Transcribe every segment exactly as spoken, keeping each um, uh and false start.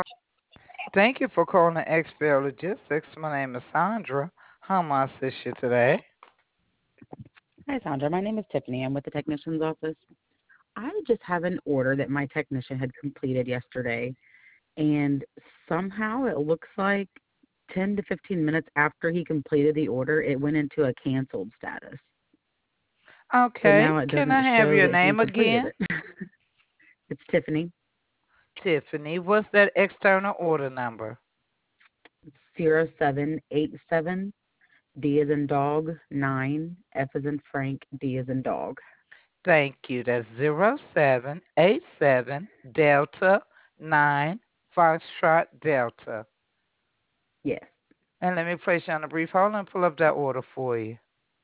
Thank you for calling X P L Logistics. My name is Sandra. How may I assist you today? Hi, Sandra. My name is Tiffany. I'm with the technician's office. I just have an order that my technician had completed yesterday, and somehow it looks like ten to fifteen minutes after he completed the order, it went into a canceled status. So Okay, now it can I doesn't have show your that he name completed again? it. It's Tiffany, Tiffany. What's that external order number? zero seven eight seven D as in dog, nine, F as in Frank, D as in dog. Thank you. That's zero seven eight seven Delta nine Foxtrot Delta. Yes. And let me place you on a brief hold and pull up that order for you.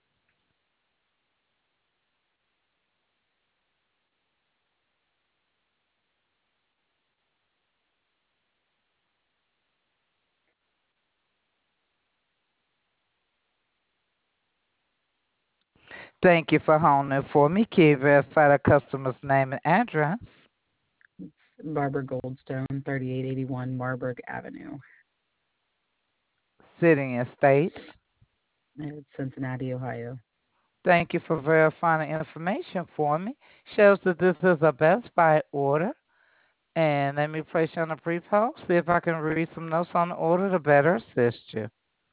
Thank you for holding for me. Can you verify the customer's name and address? It's Barbara Goldstone, thirty-eight eighty-one Marburg Avenue. Sitting in state. It's Cincinnati, Ohio. Thank you for verifying the information for me. Shows that this is a Best Buy order. And let me place you on a brief hold, see if I can read some notes on the order to better assist you.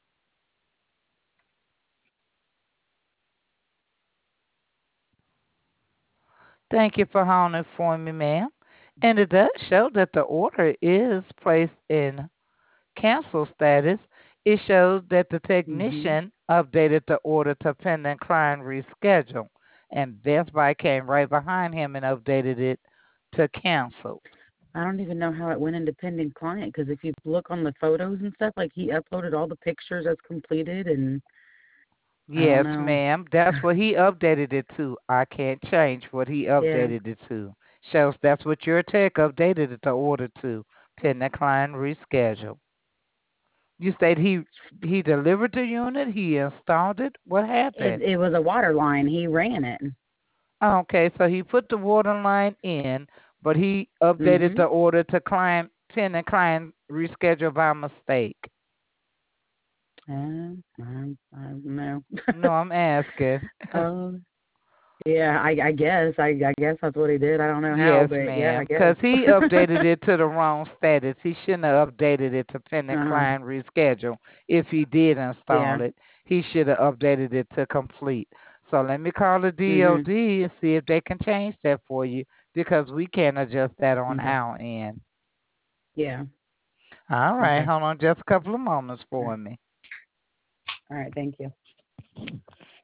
Thank you for holding for me, ma'am. And it does show that the order is placed in cancel status. It shows that the Mhm. technician updated the order to pending client reschedule. And Best Buy came right behind him and updated it to cancel. I don't even know how it went independent client because if you look on the photos and stuff, like he uploaded all the pictures as completed, and I don't Yes, know. ma'am. That's what he updated it to. I can't change what he Yeah, updated it to. Shows that's what your tech updated it to order to. Pending client reschedule. You said he he delivered the unit, he installed it. What it happened? it was a water line. He ran it. Okay, so he put the water line in, but he updated the Mhm. order to client pending client reschedule by mistake. Uh, I, I don't know. No, I'm asking. Oh, yeah. I I guess I I guess that's what he did. I don't know how, Yes, but yeah, I ma'am. guess. Because he updated it to the wrong status. He shouldn't have updated it to pending Uh-huh. client reschedule. If he did install Yeah. it, he should have updated it to complete. So let me call the Mhm. D O D and see if they can change that for you because we can't adjust that on Okay. our end. Yeah. All right, Okay. hold on just a couple of moments All right. for me. All right. Thank you.